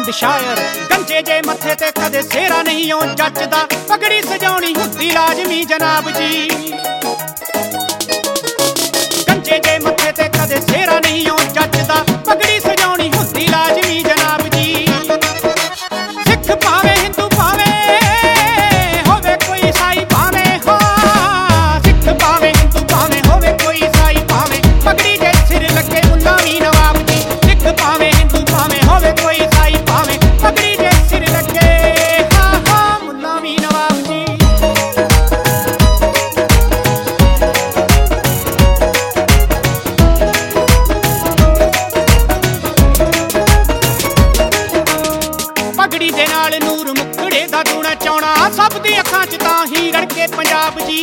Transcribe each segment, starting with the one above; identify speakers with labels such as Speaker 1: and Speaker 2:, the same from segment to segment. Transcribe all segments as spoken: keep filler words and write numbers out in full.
Speaker 1: आनंद शायर गंजे जे मथे ते कदे सेरा नहीं ओ जचदा पगड़ी सजाउणी हुंदी लाजमी जनाब जी गंजे जे मथे ते कदे सेरा नहीं ओ जचदा पगड़ी सजाउणी हुंदी लाजमी जनाब जी सिख पावे हिंदू पावे होवे कोई ईसाई पावे हो सिख पावे हिंदू पावे होवे कोई ईसाई पावे पगड़ी जे सिर लगे मुल्ला भी नवाब जी सिख पावे हिंदू पावे होवे कोई ईसाई पावे पगड़ी जे सिर लगे हा हा मुल्ला भी नवाब जी पगड़ी दे नाल नूर मुखड़े दा दूना चौना सब दी अखां च तां ही रड़के पंजाब जी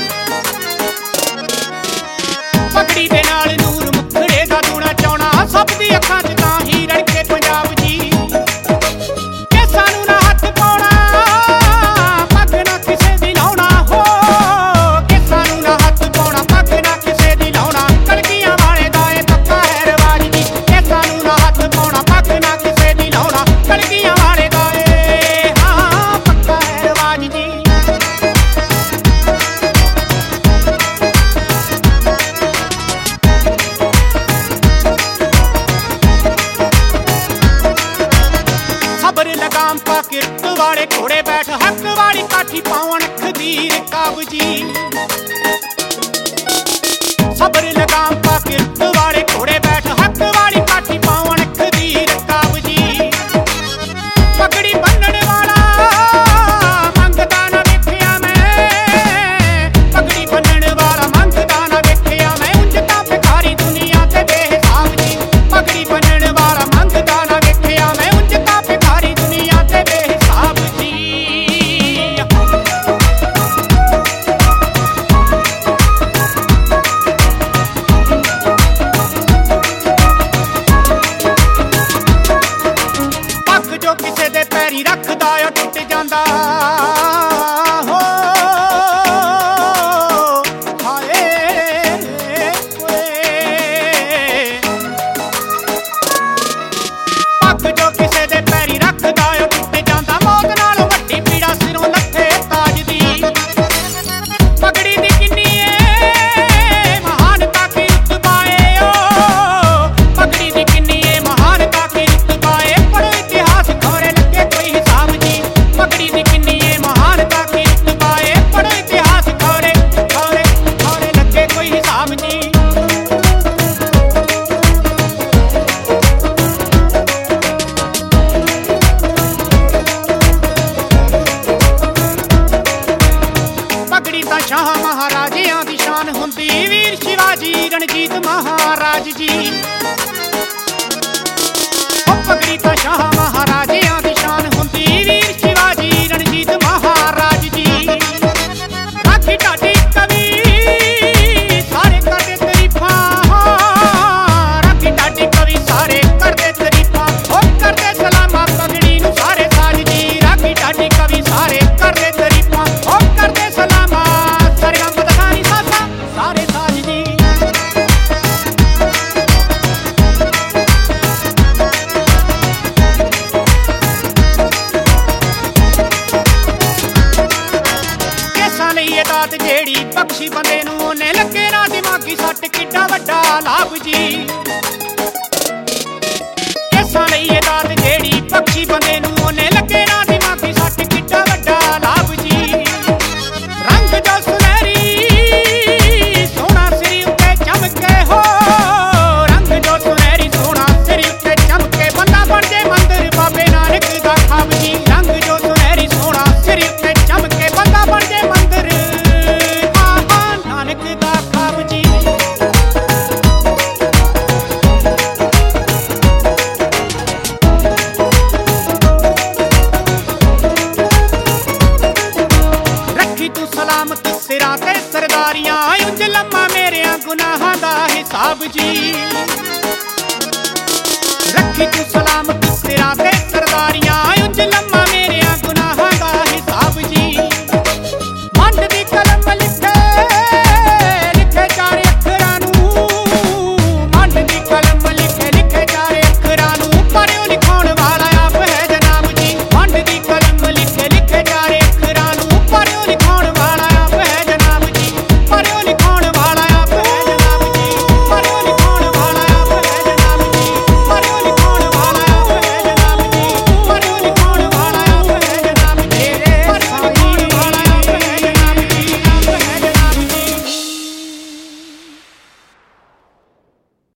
Speaker 1: पगड़ी दे नाल नूर मुखड़े दा दूना चौना सब दी अखां च तां ही रड़के पंजाब जी के सानू ना हथ पाउणा पग ना किसे दी लाउणा हो के सानू ना हथ पाउणा पग ना किसे दी लाउणा कलगियां वाले दा ए पक्का है रिवाज जी के सानू ना हथ पाउणा पग ना किसे दी लाउणा कलगियां वाले दा ए हां पक्का है रिवाज जी खबर लगाम पा किरत वाले घोड़े बैठ हक वाली काठी पावन खदीर काब जी खबर लगाम पा किरत वाले घोड़े बैठ हक वाली काठी पावन खदीर काब जी पगड़ी बन्नण वाला मंगदा ना वेखिया मैं पगड़ी बन्नण वाला मंगदा ना वेखिया मैं उंज तां भिखारी दुनिया ते बेहिसाब जी पगड़ी बन्नण वाला मंगदा ना वेखिया मैं उंज तां भिखारी दुनिया ते बेहिसाब जी पग जो किसे दे पैरी रखदा ओ टुट जांदा हो हाए ओए पग जो किसे दे पैरी रखदा ओ टुट जांदा मौत नालों वड्डी पीड़ा सिरों लथे ताज दी पगड़ी दी किन्नी ए महानता की रुतबा ए ओ पगड़ी दी किन्नी ए महानता की रुतबा ए पढ़ो इतिहास खौरे लगे कोई हिसाब जी पगड़ी दी किन्नी ए महानता की रुतबा ए पढ़ो इतिहास खौरे खौरे खौरे लगे कोई हिसाब जी पगड़ी तां शाह महाराजियां दी शान हुंदी वीर शिवाजी रणजीत महाराज जी ओ पगड़ी तां शाह महाराजियां दी शान हुंदी वीर शिवाजी रणजीत महाराज जी राखी ढाडी कवि सारे करदे तरीफां हो राखी ढाडी कवि सारे करदे तरीफां ओ करदे सलामा पगड़ी नूं सारे साज जी राखी ढाडी कवि सारे करदे तरीफां ओ करदे सलामा सरगम बदखानी सासा सारे साज जी केसां लई ए दात जेड़ी बख्शी बंदे नूं ओने लगे ना दिमागी सੱਟ किड्डा वड्डा लाभ जी केसां लई ए दात जेड़ी बख्शी बंदे नूं ओने लगे ना दिमागी सੱਟ किड्डा वड्डा लाभ जी रंग जो सुनहरी सोना सिर उत्ते चमके हो रंग जो सुनहरी सोना सिर उत्ते चमके बंदा बन जे मंदिर बाबे नानक दा खाब जी रंग जो सुनहरी सोना सिर उत्ते चमके बंदा बन जे मंदिर हाँ हाँ नानक दा खाब जी रखी तू सलामत सिरां ते सरदारियां उंज लम्मा मेरेयां गुनाहां दा हिसाब जी रखी तू सलामत सिरां ते सरदारियां उंज लम्मा